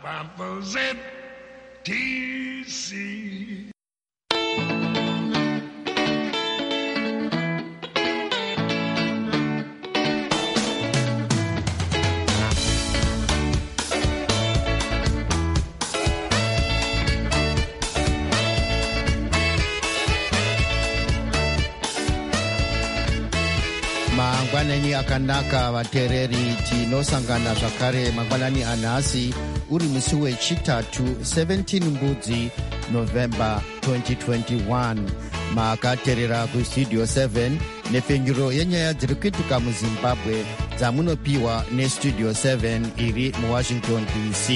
ZTC. Mangwanani akanaka vatereri, tinosangana zvakare mangwanani anhasi uri musi wechitatu 17 mbudzi November 2021. Makaterera kustudio 7 nepfenyuro yenyaya dziri kuitika muZimbabwe dzamunopiwa nestudio 7 iri muWashington DC.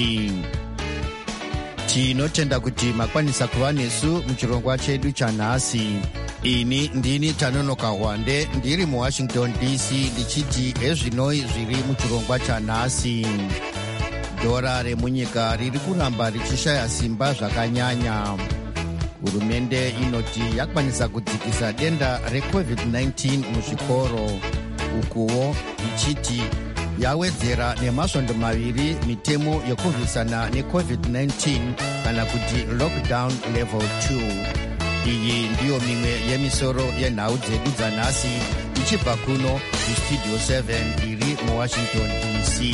Tinotenda kuti makwanisa kuva nesu muchirongwa chedu chanhasi. Ini ndini Tanonoka Hwande ndiri muWashington DC ndichiti ezvinoi zviri muchirongwa chanhasi. Dhora remunyika riri kuramba richishaya simba zvakanyanya. Hurumende inoti yakwanisa kudzikisa denda reCovid-19 muzvikoro, ukuwo ichiti yawedzera nemasvondo maviri mitemo yekurwisana neCovid-19 kana kuti lockdown level 2. Iyi ndiyo mimwe yemisoro yenhau dzedu dzanhasi ichibva kuno kustudio 7 iri muWashington DC.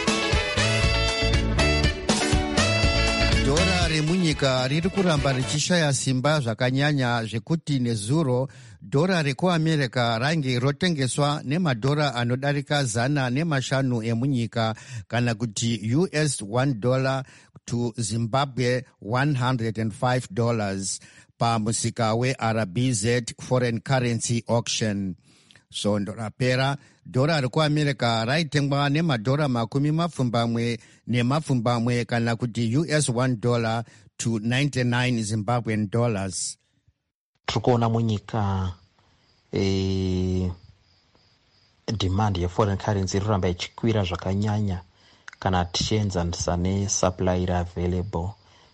Dhora remunyika riri kuramba richishaya simba zvakanyanya zvekuti nezuro dhora rekuAmerica range rotengeswa nemadhora anodarika 105 emunyika kana kuti US $1 to Zimbabwe $105 pamusika weRBZ Foreign Currency Auction. Svondo rapera dhora rekuAmerica raitengwa nemadhora 20 kana kuti US $1 to 99 Zimbabwean dollars. Tikuona munyika demand yeforeign currency iroramba ichikwira zvakanyanya kana tichienzanisa nesupply iri available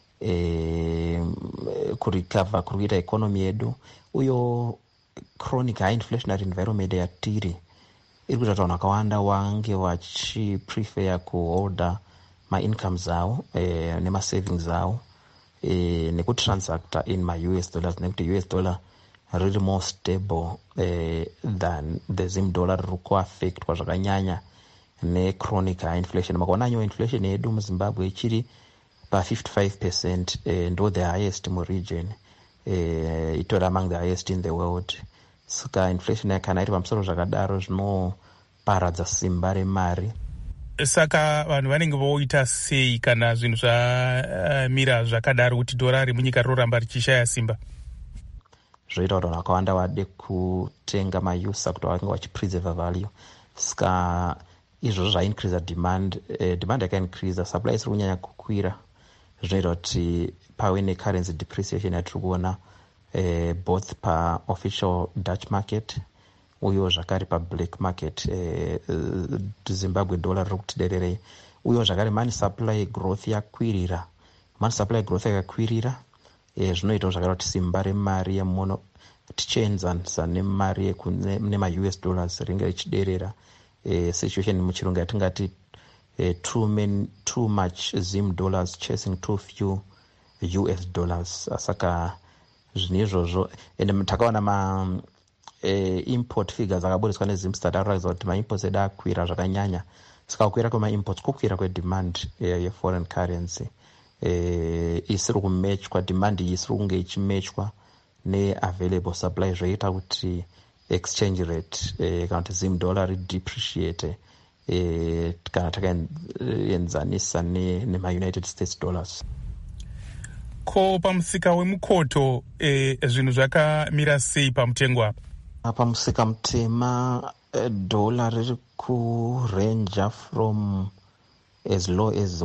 kurikavha kuri kuita economy yedu. Uyo chronic high inflationary environment yatiri iri kuita kuti vanhu vakawanda wange vachiprefer kuholda maincomes avo nemasavings avo nekutransacta in US dollars nekuti US dollar riri more stable than the Zim dollar riri kuaffectwa zvakanyanya nechronic high inflation. Makaona nyo inflation yedu muZimbabwe ichiri pa 55%, ndo the highest muregion, itori among the highest in the world. Saka inflation yakana iri pamusoro zvakadaro zvinoparadza simba remari. Saka vanhu vanenge voita sei kana zvinhu zvamira zvakadaro kuti dhora remunyika riroramba richishaya simba? Zvoita kuti vanhu vakawanda vade kutenga mausa kuti vange vachipreserve value. Saka izvozvo zvaincrease demand yakaincrease, supply isiri kunyanya kukwira. Zvinoita kuti pave necurrency depreciation yatiri kuona both paofficial Dutch market uyo zvakare pablack market. Zimbabwe dollar riri kutidererei. Uyo zvakare money supply growth yakwirira. Money supply growth yakakwirira zvinoita zvakare kuti simba remari yemuno tichienzanisa nemari nemaUS dollars ringe richiderera. Situation muchirungu yatingati too much Zim dollars chasing too few US dollars. Saka zvinhu izvozvo ende takaona import figures akaburiswa neZimstat arikuratidza kuti maimports edu akwira zvakanyanya. Saka kukwira kwemaimports kukwira kwedemand yeforeign currency isiri kumechwa, demand iyi isiri kunge ichimechwa neavailable supply, zvoita kuti exchange rate kana kuti Zim dollar ridepreciate kana takaenzanisa nemaUnited States dollars. Ko pamusika wemukoto zvinhu zvakamira sei pamutengo apa? Pamusika mutema dhora riri kurenja from as low as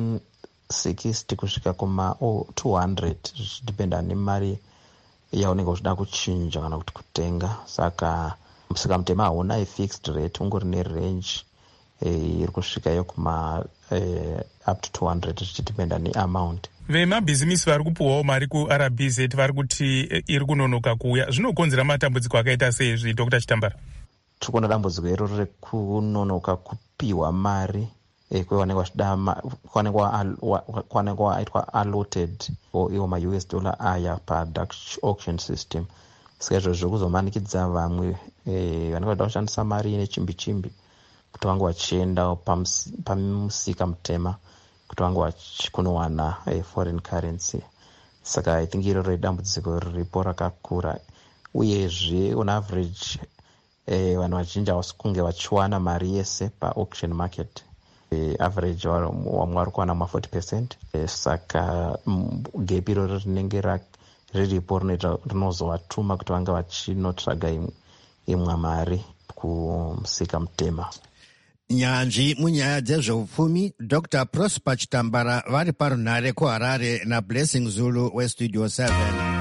160 kusvika kuma 200 zvichidependa nemari yaunenge uchida kuchinja kana kuti kutenga. Saka musika mutema hauna fixed rate, ungori nerange iri kusvika yokuma up to 200 zvichidependa neamount. Vemabhizimisi vari kupuwawo mari kuRBZ vari kuti iri kunonoka kuuya. Zvinokonzera matambudziko akaita seizvi, Dr. Chitambara? Tikuona dambudziko iro rekunonoka kupiwa mari kwanenge aitwa allotted iwo ma-US dollar aya pa-Dutch auction system. Saka izvozvo kuzomanikidza vamwe vanenge vada kushandisa mari nechimbi kuti vange vachienda pamusika mutema kuti vange kunowana foreign currency. Saka I think iroro dambudziko riripo rakakura, uyezve on average vanhu vazhinji havasi kunge vachiwana mari yese pa-auction market. Average wamwe vari kuwana 40%. Saka gap iroro rinenge riripo rinozovatuma kuti vange vachinotsvaga imwe mari kumusika mutema. Nyanzvi munyaya dzezveupfumi Dr. Prosper Chitambara vari parunhare kuHarare naBlessing Zulu weStudio 7.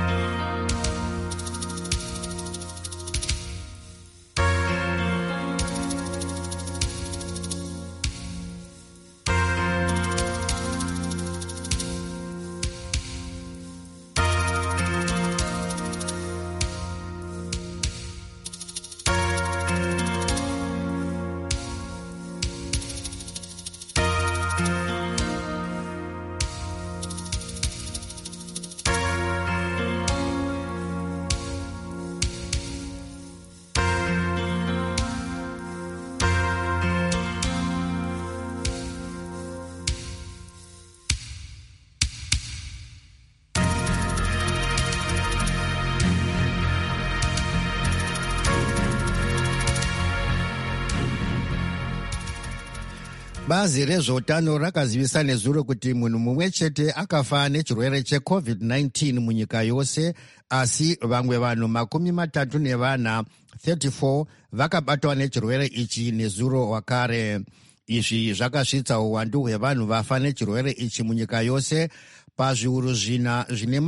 Bazi rezveutano rakazivisa nezuro kuti munhu mumwe chete akafa nechirwere cheCovid-19 munyika yose, asi vamwe vanhu 34 vakabatwa nechirwere ichi nezuro wakare. Izvi zvakasvitsa uwandu hwevanhu vafa nechirwere ichi munyika yose pazviuru zvina zvine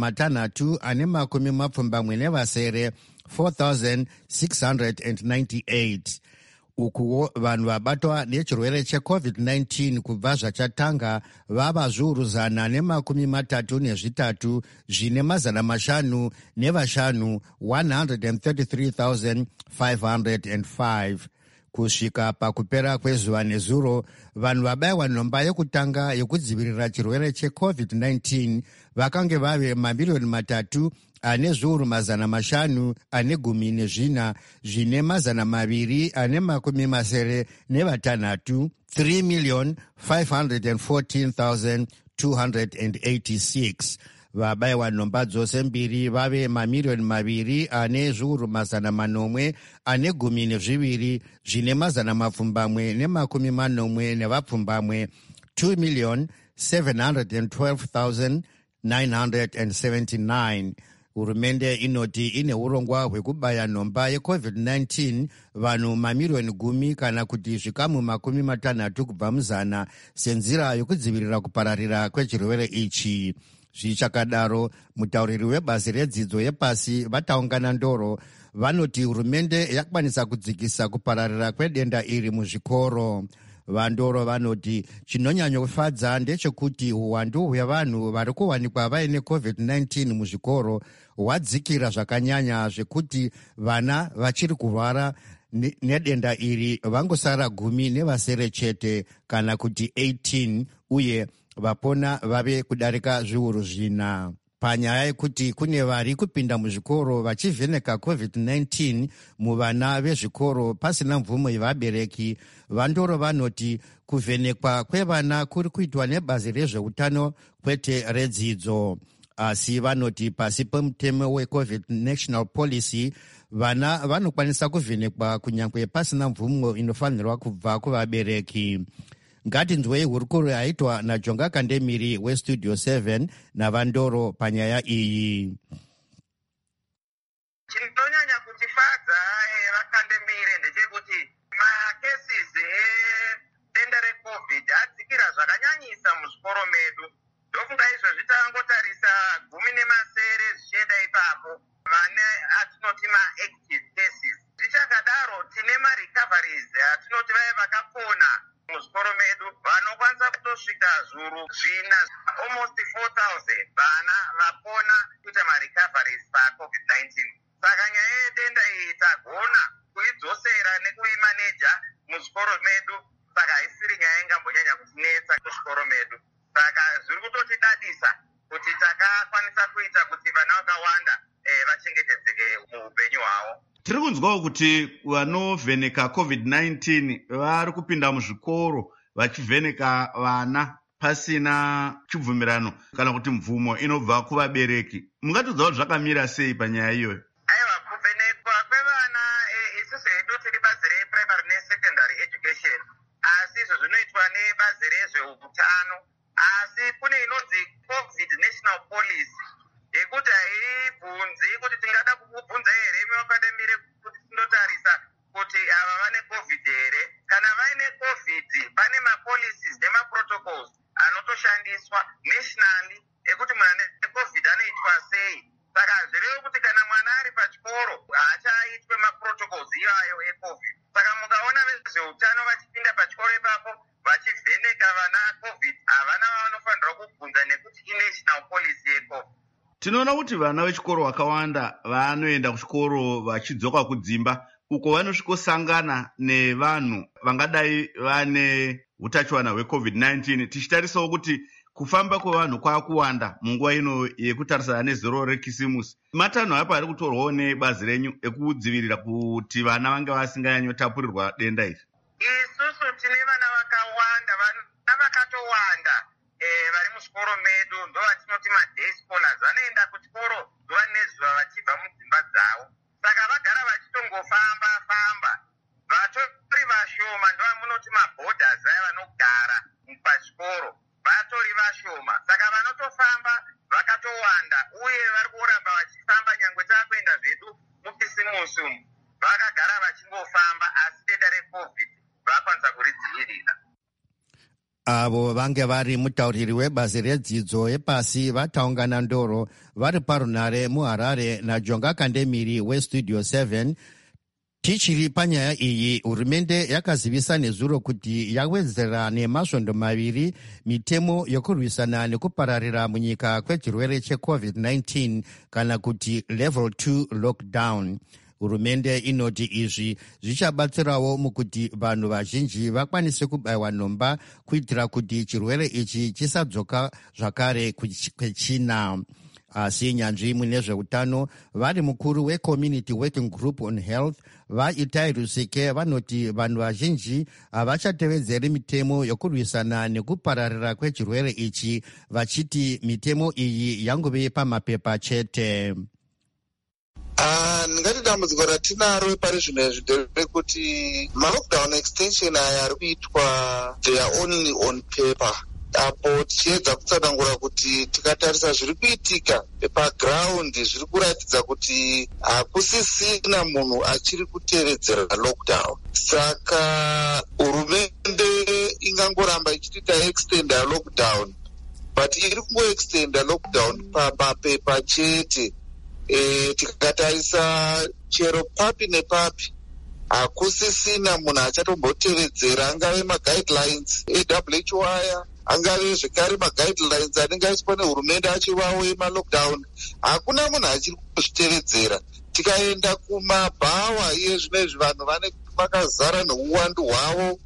648 4,698. Ukuwo vanhu vabatwa nechirwere cheCovid-19 kubva zvachatanga vava zviuru 133 zvine 505 133,505. Kusvika pakupera kwezuva nezuro, vanhu vabayiwa nhomba yekutanga yekudzivirira chirwere cheCovid-19 vakange vave 3,000,000 ane zviuru 500 ane 14 zvine 276 3,514,286. Vabayiwa nhomba dzose mbiri vave 2,000,000 ane zviuru 800 ane 12 zvine 480 nevapfumbamwe 2,712,979. Hurumende inoti ine urongwa hwekubaya nhomba yeCovid-19 vanhu 10,000,000 kana kuti zvikamu 60 kubva muzana senzira yokudzivirira kupararira kwechirwere ichi. Zvichakadaro, mutauriri webazi redzidzo yepasi vataungana Ndoro vanoti hurumende yakwanisa kudzikisa kupararira kwedenda iri muzvikoro. Vandoro vanoti chinonyanyofadza ndechekuti uwandu hwevanhu vari kuwanikwa vaine COVID-19 muzvikoro hwadzikira zvakanyanya zvekuti vana vachiri kurwara nedenda iri vangosara 10 nevasere chete kana kuti 18 uye vapona vave kudarika zviuru 4. Panyaya yekuti kune vari kupinda muzvikoro vachivheneka COVID-19 muvana vezvikoro pasina mvumo yevabereki, Vandoro vanoti kuvhenekwa kwevana kuri kuitwa nebazi rezveutano kwete redzidzo. Asi vanoti pasi pemutemo weCovid National Policy vana vanokwanisa kuvhenekwa kunyange pasina mvumo inofanirwa kubva kuvabereki. Ngatinzwei hurukuro yaitwa naJonga Kandemiri weStudio 7 naVandoro panyaya iyi. Chinonyanya kutifadza vaKandemiri ndechekuti makesis edenda reCovid adzikira zvakanyanyisa muzvikoro medu. Ndofunga izvozvi tangotarisa 10 zvichienda ipapo vane atinoti ma-active cases. Zvichakadaro tine ma-recoveries atinoti vaya vakapona muzvikoro medu vanokwanisa kutosvika zviuru 4, almost 4,000 vana vapona kuita ma-recoveries pa-COVID-19. Saka nyaya yedenda iyi tagona kuidzosera nekuimaneja muzvikoro medu saka haisiri nyaya ingambonyanya kutinetsa kuzvikoro medu. Saka zviri kutotidadisa kuti takakwanisa kuita kuti vana vakawanda vachengetedzeke muupenyu hwavo. Tiri kunzwawo kuti vanovheneka COVID-19 vari kupinda muzvikoro vachivheneka vana pasina chibvumirano kana kuti mvumo inobva kuvabereki. Mungatidzawo zvakamira sei panyaya iyoyo? Aiwa, kuvhenekwa kwevana isusu hedu tiri bazi reprimary nesecondary education, asi izvo zvinoitwa nebazi rezveutano. Asi kune inonzi COVID national policy yekuti haibvunzi kuti tingada kukubvunza here mevakademire kuti tindotarisa kuti ava vane COVID here. Kana vaine COVID pane mapolicies nemaprotocols anotoshandiswa nationally ekuti mwana neCOVID anoitwa sei. Saka zvirevo kuti kana mwana ari pachikoro haachaitwe maprotocols iyayo eCOVID. Saka mukaona vezveutano vachipinda pachikoro ipapo vachivheneka vana COVID, havana vanofanirwa kubvunza nekuti inational policy yeCOVID. Tinoona kuti vana vechikoro vakawanda vanoenda kuchikoro vachidzoka kudzimba uko vanosvikosangana nevanhu vangadai vane utachiwana hweCOVID-19, tichitarisawo kuti kufamba kwevanhu kwakuwanda munguva ino yekutarisana nezero rekisimusi. Matanho apo ari kutorwawo nebazi renyu ekudzivirira kuti vana vange vasinganyanyotapurirwa denda iri? Isusu tine vana vakawanda, vana vakatowanda vari muchikoro medu, ndo vatinoti maday scholars. Vanoenda kuchikoro zuva nezuva vachibva mudzimba dzavo. Saka vagara vachitongofamba famba. Vatori vashoma ndo vamunoti maborders aya vanogara pachikoro vatori vashoma. Saka vanotofamba vakatowanda uye vari kuramba vachifamba nyangwe taakuenda zvedu mukisimusi umu. Vakagara vachingofamba asi denda reCOVID vakwanisa kuridzivirira. Avo vange vari mutauriri webazi redzidzo yepasi vataungana ndoro vari parunare muHarare naJonga Kandemiri weStudio 7. Tichiri panyaya iyi, hurumende yakazivisa nezuro kuti yawedzera nemasvondo maviri mitemo yokurwisana nekupararira munyika kwechirwere cheCOVID-19 kana kuti level 2 lockdown. Hurumende inoti izvi zvichabatsirawo mukuti vanhu vazhinji vakwanise kubayiwa nhomba kuitira kuti chirwere ichi chisadzoka zvakare kwechina. Asi nyanzvi mune zveutano vari mukuru weCommunity Working Group on Health vaItai Rusike vanoti vanhu vazhinji havachatevedzeri mitemo yokurwisana nekupararira kwechirwere ichi, vachiti mitemo iyi yangove pamapepa chete. Ndingati dambudziko ratinaro pari zvino izvi nderekuti malockdown extension aya ari kuitwa they are only on paper. Apo tichiedza kutsanangura kuti tikatarisa zviri kuitika paground zviri kuratidza kuti hakusisina munhu achiri kutevedzera lockdown. Saka hurumende ingangoramba ichiti taextenda lockdown, but iri kungoextenda lockdown pamapepa chete. Tikatarisa chero papi nepapi hakusisina munhu achatombotevedzera, angave maguidelines eWHO aya, angave zvekare maguidelines anenge aiswa nehurumende achivawo emalockdown. Hakuna munhu achiri kuzvitevedzera. Tikaenda kumabhawa iye zvinezvi vanhu vakazara neuwandu hwavo.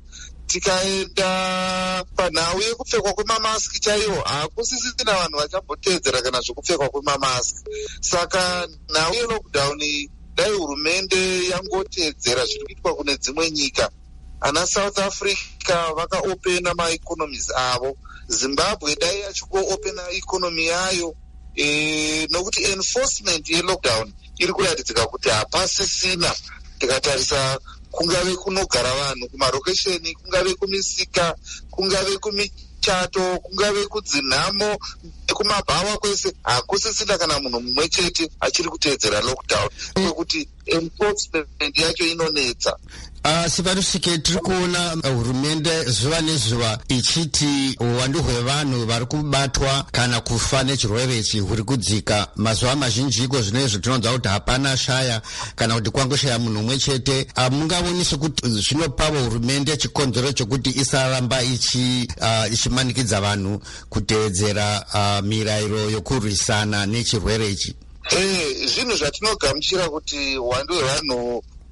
Tikaenda panhau yekupfekwa kwemamaski chaiwo, hakusisina vanhu vachambotevedzera kana zvekupfekwa kwemamaski. Saka nhau yelockdown dai hurumende yangotevedzera zviri kuitwa kune dzimwe nyika. Ana South Africa vakaopena maeconomies avo. Zimbabwe dai yachikoopena ikonomi yayo. Nokuti enforcement yelockdown iri kuratidzika kuti hapasisina. Tikatarisa kungave kunogara vanhu kumarokesheni, kungave kumisika, kungave kumichato, kungave kudzinhamo, nekumabhawa kwese, hakusisina kana munhu mumwe chete achiri kutevedzera lockdown, kwekuti enforcement yacho inonetsa. Sivarusike, tiri kuona hurumende zuva nezuva ichiti uwandu hwevanhu vari kubatwa kana kufa nechirwere ichi huri kudzika. Mazuva mazhinji iko zvinezvo tinonzwa kuti hapana shaya kana kuti kwangoshaya munhu umwe chete. Mungaonise kuti zvinopawo hurumende chikonzero chokuti isaramba ichimanikidza vanhu kutevedzera mirayiro yokurwisana nechirwere ichi? Zvinhu zvatinogamuchira kuti uwandu hwevanhu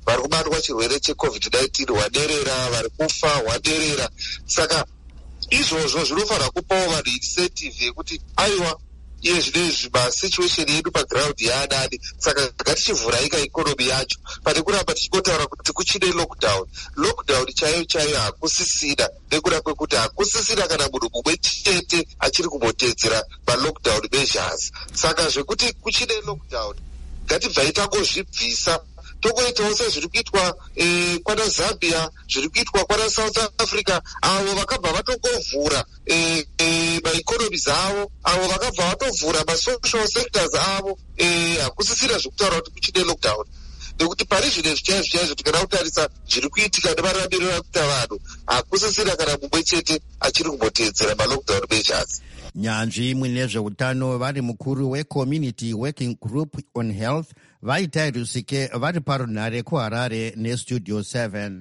vari kubatwa chirwere cheCovid-19 waderera, vari kufa waderera. Saka izvozvo zvinofanira kupawo vanhu incentive yekuti aiwa iye zvinezvi masituation yedu paground yaadadi, saka ngatichivhuraika ikonomi yacho pane kuramba tichikotaura kuti kuchine lockdown chaiyo chaiyo hakusisina, nekuda kwekuti hakusisina kana munhu mumwe chete achiri kumboteedzera malockdown measures. Saka zvekuti kuchine lockdown ngatibvai tangozvibvisa togoitawo sezviri kuitwa kwana Zambia, zviri kuitwa kwana South Africa, avo vakabva vatongovhura maikonomi avo, avo vakabva vatovhura masocial sectors avo. Hakusisina zvekutaura kuti kuchine lockdown, nekuti pari zvinezvi chaizvo tikada kutarisa zviri kuitika nemarambiro akuita vanhu, hakusisina kana mumwe chete achiri kumboteedzera malockdown measures. Nyanzvi munezveutano vari mukuru weCommunity Working Group on Health vaita Rusike vari parunhare kuHarare neStudio 7.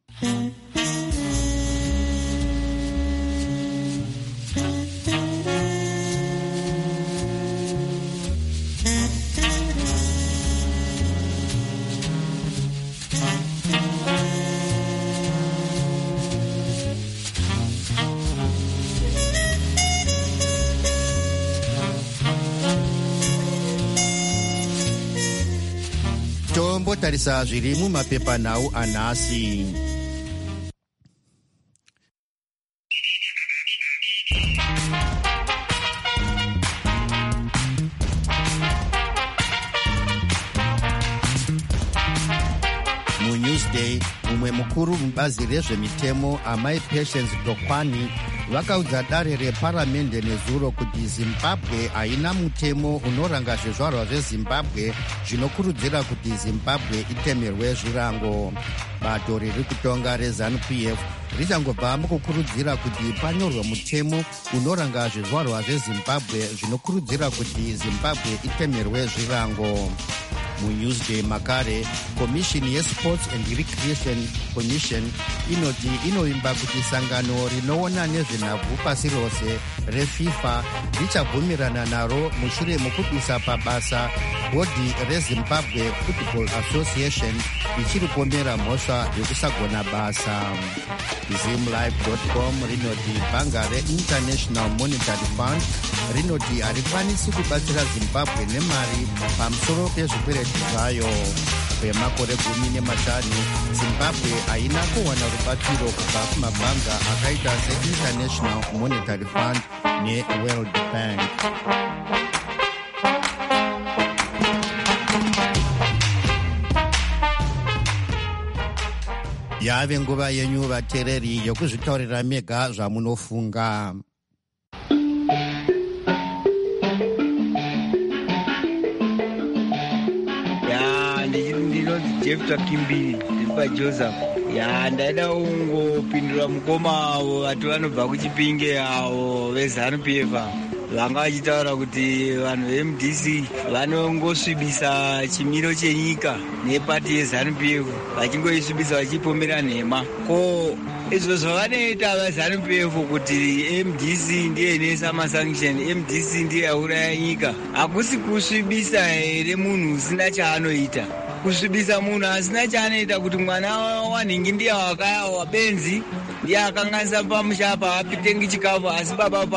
Tombotarisa zviri mumapepanhau anhasi. muNewsday mumwe mukuru mubazi rezvemitemo amai Patience Dokwani vakaudza dare reparamende nezuro kuti Zimbabwe haina mutemo unoranga zvizvarwa zveZimbabwe zvinokurudzira kuti Zimbabwe itemerwe zvirango. Bato riri kutonga reZANU-PF richangobva mukukurudzira kuti panyorwe mutemo unoranga zvizvarwa zveZimbabwe zvinokurudzira kuti Zimbabwe itemerwe zvirango. muNewsday makare komishini yeSports and Recreation Commission inoti inoimba kuti sangano rinoona nezvenhabvu pasi rose reFIFA richabvumirana naro mushure mokubvisa pabasa bhodhi reZimbabwe Football Association ichiripomera mhosva yokusagona basa. ZimLive.com rinoti bhanga reInternational Monetary Fund rinoti harikwanisi kubatsira Zimbabwe nemari pamusoro pezvikwereti zvayo. Kwemakore 15 Zimbabwe haina kuwana rubatsiro kubva kumabhanga akaita seInternational Monetary Fund neWorld Bank. Yave nguva yenyu vateereri yokuzvitaurira mega zvamunofunga. Jefta Kimbiri ndipa Joseph. Ndaida ungopindura mukoma avo vatu vanobva kuChipinge avo veZANU-PF vanga vachitaura kuti vanhu veMDC vanongosvibisa chimiro chenyika nepati yeZANU-PF vachingoisvibisa vachipomera nhema. Ko izvo zvavanoita vaZANU-PF kuti MDC ndiye inesa masanction, MDC ndiye yauraya nyika, hakusi kusvibisa here munhu usina chaanoita. Kusvibisa munhu asina chaanoita kuti mwana wanhingi ndiye wakaya benzi ndiye akanganisa pamusha paapitengi chikafu asi baba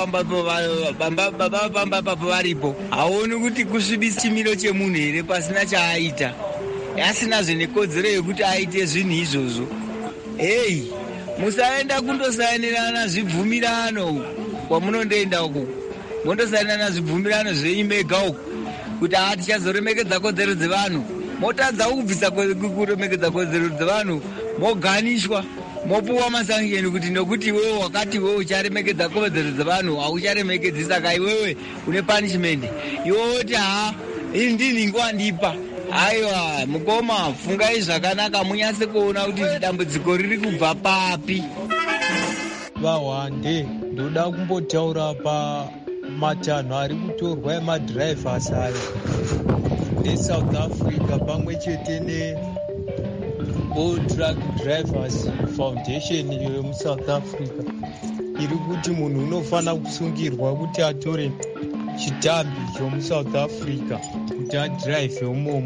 pamba papo varipo. Haoni kuti kusvibisa chimiro chemunhu here pasina chaaita, asinazve nekodzero yekuti aite zvinhu izvozvo. Hei, musaenda kundosainirana zvibvumirano kwamunondoenda uku, mondosainirana zvibvumirano zvenyu mega uku kuti tichazoremekedza kodzero dzevanhu. Motadza kubvisa kuremekedza kodzero dzevanhu, moganishwa, mopuwa masanction kuti nokuti iwewe wakati iwewe ucharemekedza kodzero dzevanhu haucharemekedzi, saka iwewe une punishment. Iwewe woti ini ndinhingi wandipa. Aiwa mukoma, fungai zvakanaka munyase kuona kuti dambudziko riri kubva papi. Vahwande ndoda kumbotaura pamatanho ari kutorwa emadhiraivhasi aya neSouth Africa pamwe chete neAll Truck Drivers Foundation iyo yemuSouth Africa iri kuti munhu unofanira kusungirwa kuti atore chitambi chomuSouth Africa kuti adhiraivhe umomo.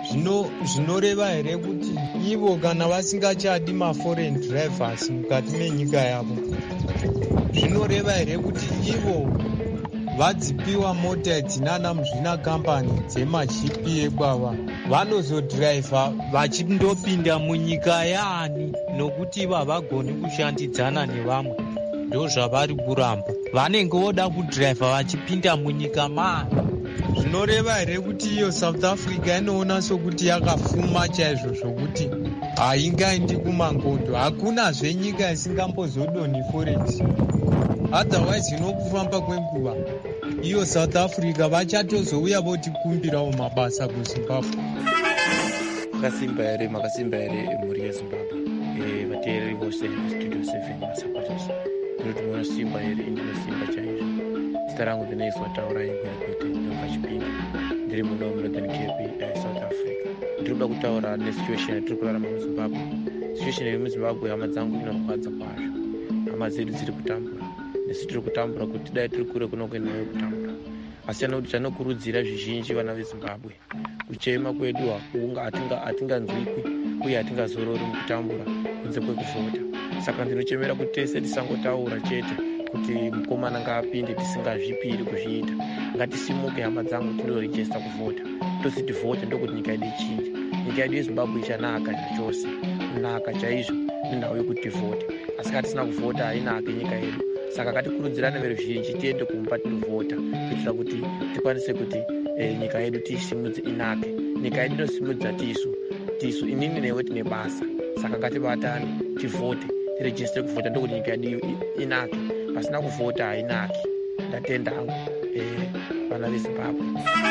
zvinoreva here kuti ivo kana vasingachadi maforeign drivers mukati menyika yavo, zvinoreva here kuti ivo vadzipiwa mota dzinana muzvina kambani dzemachipi ekwava vanozodhiraivha vachindopinda munyika yaani, nokuti ivo havagoni kushandidzana nevamwe. Ndo zvavari kuramba, vanenge voda kudhiraivha vachipinda munyika maani. Zvinoreva here kuti iyo South Africa inoona sokuti yakafuma chaizvo zvokuti haingaendi kumangondo. Hakuna zvenyika isingambozodoni forex, otherwise inokufamba kwenguva iyo South Africa vachatozouya votikumbirawo mabasa kuZimbabwe. Makasimba here mhuri yeZimbabwe, vateereri vose Studio 7 vasapoters, ndinoti munosimba here, indinosimba chaizvo. Zita rangu ndinoiswa Taura Ingwekuti Ndopachipinda, ndiri muno Northern Cape, South Africa. Ndiri kuda kutaura nesituation yatiri kurarama muZimbabwe. Situation iri muZimbabwe, hama dzangu inorwadza kwazvo. Hama dzedu dziri kutambura, nesu tiri kutambura kuti dai tiri kure kunokuendayo kutambura. Asi anokuti tanokurudzira zvizhinji vana veZimbabwe, kuchema kwedu hatinganzwikwi uye hatingazorori mukutambura kunze kwekuvhota. Saka ndinochemera kuti tese tisangotaura chete kuti mukomana ngaapinde tisingazvipiri kuzviita. Ngatisimuke hama dzangu tindorejesta kuvhota, tosi tivhote ndokuti nyika yedu ichinje. Nyika yedu yeZimbabwe ichanaka zvachose, kunaka chaizvo nenhau yekuti tivhote. Asi katisina kuvhota hainake nyika yedu. Saka ngatikurudzirane veruzhinji tiende kumba tinovhota kuitira kuti tikwanise kuti nyika yedu tiisimudze inake. Nyika yedu inosimudza tisu inini newe tine basa. Saka ngatibatane tivhote, tirejeste kuvhota ndokuti nyika yedu inake. Pasina kuvhota hainaki. Ndatenda hangu vana veZimbabwe.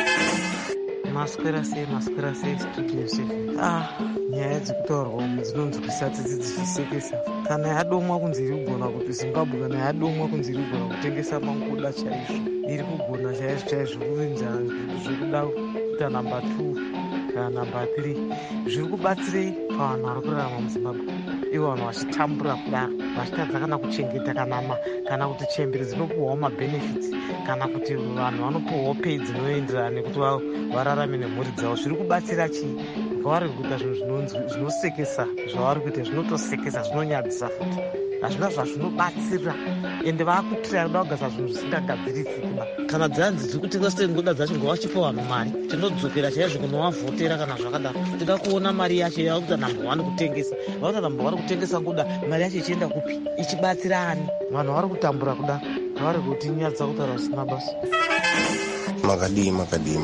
Maswera sei Studio 7. Nyaya dzekutaurwa dzinonzwisa dzichisekesa. Kana yadomwa kunzi iri kugona kuti Zimbabwe, kana yadomwa kunzi iri kugona kutengesa mangoda chaizvo, iri kugona chaizvo kuvinza zvekuda kuita namba 2 kana namba 3. Zviri kubatsirei pavanhu vari kurarama muZimbabwe? Ivo vanhu vachitambura kudaro, vachitadza kana kuchengeta kana kuti chembere dzinopuhwawo mabenefits, kana kuti vanhu vanopuhwawo pei dzinoenderana nekuti vararame nemhuri dzavo. Zviri kubatsira chii? Zvavari kuita zvinhu zvinosekesa, zvavari kuita zvinotosekesa, zvinonyadzisa futi. Hazvina zvazvinobatsira, ende vaakutira kuda kugadzira zvinhu zvisingagadzirisi kuda. Kana dzanzi dziri kutenga sengoda dzacho ngavachipa vanhu mari, tinodzokera chaizvo kunovavhotera kana zvakadaro. Tida kuona mari yacho yakuita namba 1 kutengesa. Vakuita namba 1 kutengesa ngoda, mari yacho ichienda kupi? Ichibatsira ani? Vanhu vari kutambura kuda, vari kutinyadza kutaura zvisina basa. Makadii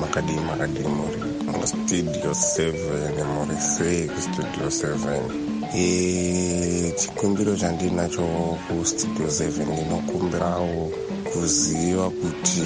muri Studio 7 muri sei kuStudio 7. Chikumbiro chandinacho kuStudio 7 ndinokumbirawo kuziva kuti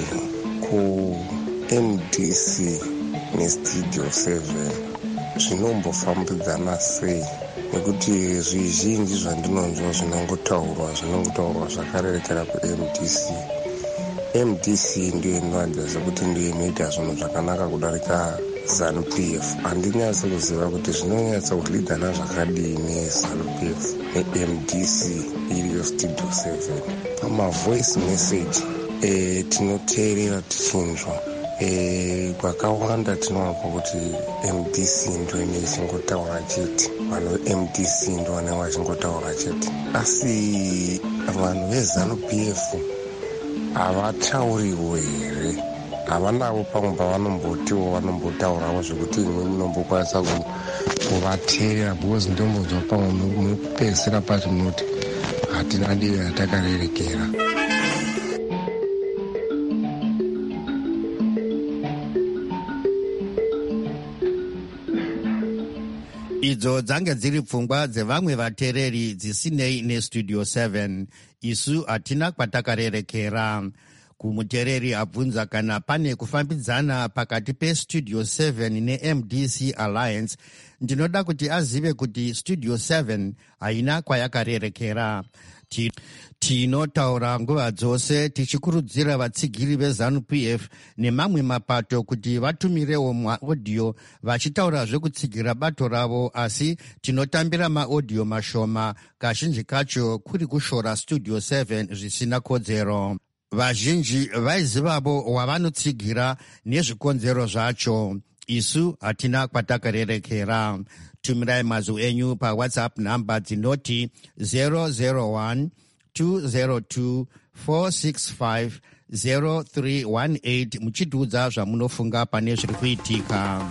kuMDC neStudio 7 zvinombofambidzana sei, nekuti zvizhinji zvandinonzwa zvinongotaurwa zvakarerekera kuMDC. MDC ndiyo inoratidza sekuti ndiyo inoita zvinhu zvakanaka kudarika ZANU-PF. Handinyatsi kuziva kuti zvinonyatsa kulidana zvakadini ZANU-PF neMDC iriyo Studio 7. Pamavoice message tinoteerera tichinzwa, kwakawanda tinoonekwa kuti MDC ndo ine ichingotaura chete, vanhu veMDC ndo vanenge vachingotaura chete, asi vanhu veZANU-PF havatauriwo here? Havanavo pamwe pavanombotiwo vanombotaurawo zvekuti imwe munombokwanisa kuvateerera, because ndombonzwa pamwe mupedzisira pacho munoti hatina divi ratakarerekera. Idzo dzange dziri pfungwa dzevamwe vateereri dzisinei neStudio 7. Isu hatina kwatakarerekera. Kumuteereri abvunza kana pane kufambidzana pakati peStudio 7 neMDC Alliance, ndinoda kuti azive kuti Studio 7 haina kwayakarerekera. Tinotaura nguva dzose tichikurudzira vatsigiri veZANU-PF nemamwe mapato kuti vatumirewo maaudio vachitaura zvekutsigira bato ravo, asi tinotambira maaudio mashoma, kazhinji kacho kuri kushora Studio 7 zvisina kodzero. Vazhinji vaizivavo wavanotsigira nezvikonzero zvacho. isu hatina kwatakarerekera. Tumirai mazwi enyu paWhatsApp namba dzinoti 001 202 465 0318 muchitiudza zvamunofunga pane zviri kuitika.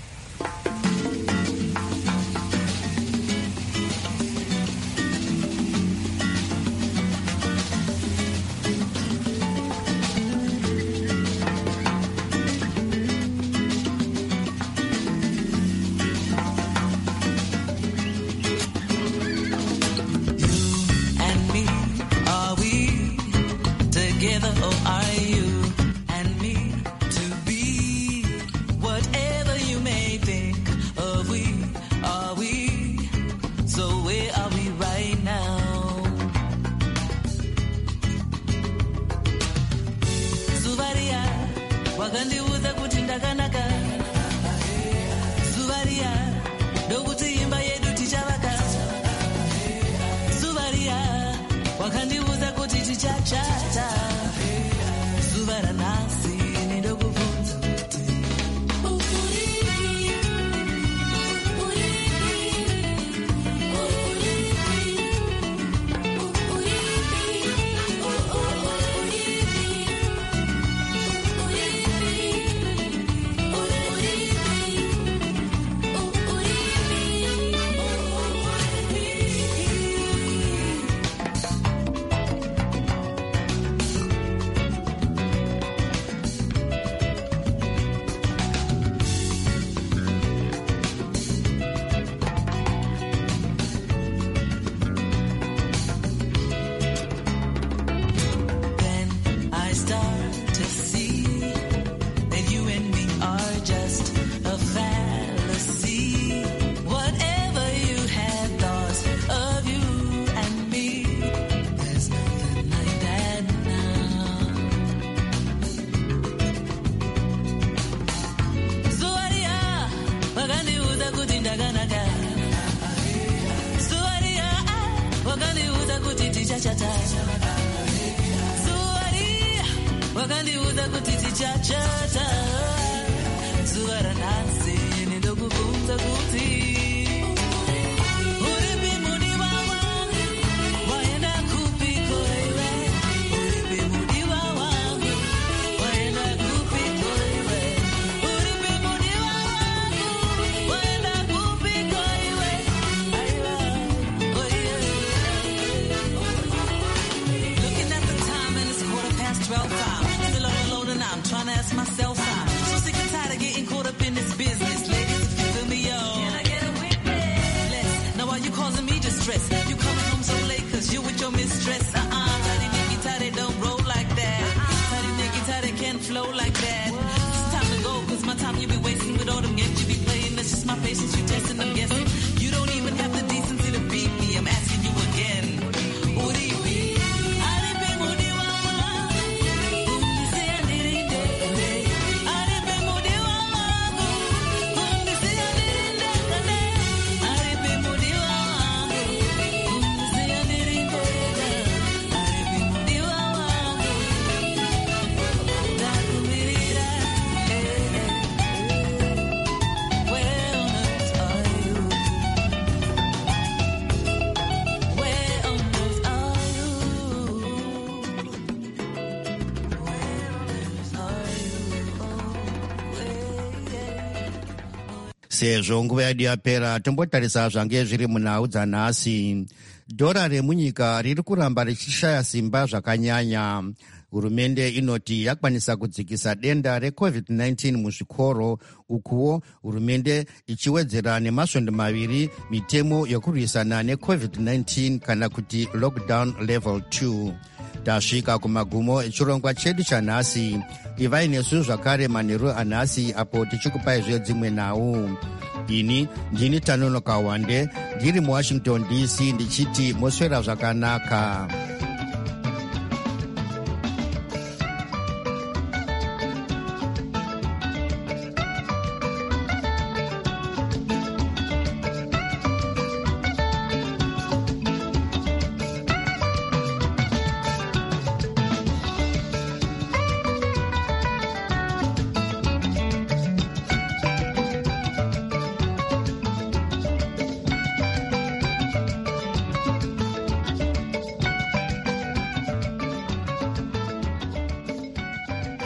Sezvo nguva yedu yapera, tombotarisa zvange zviri munhau dzanhasi. Dhora remunyika riri kuramba richishaya simba zvakanyanya. Hurumende inoti yakwanisa kudzikisa denda reCOVID-19 muzvikoro, ukuwo hurumende ichiwedzera nemasvondo maviri mitemo yokurwisana neCOVID-19 kana kuti lockdown level 2. Tasvika kumagumo echirongwa chedu chanhasi. Ivai nesu zvakare manheru anhasi apo tichikupai dzimwe nhau. Ini ndini Tanonoka Wande ndiri muWashington DC ndichiti moswera zvakanaka.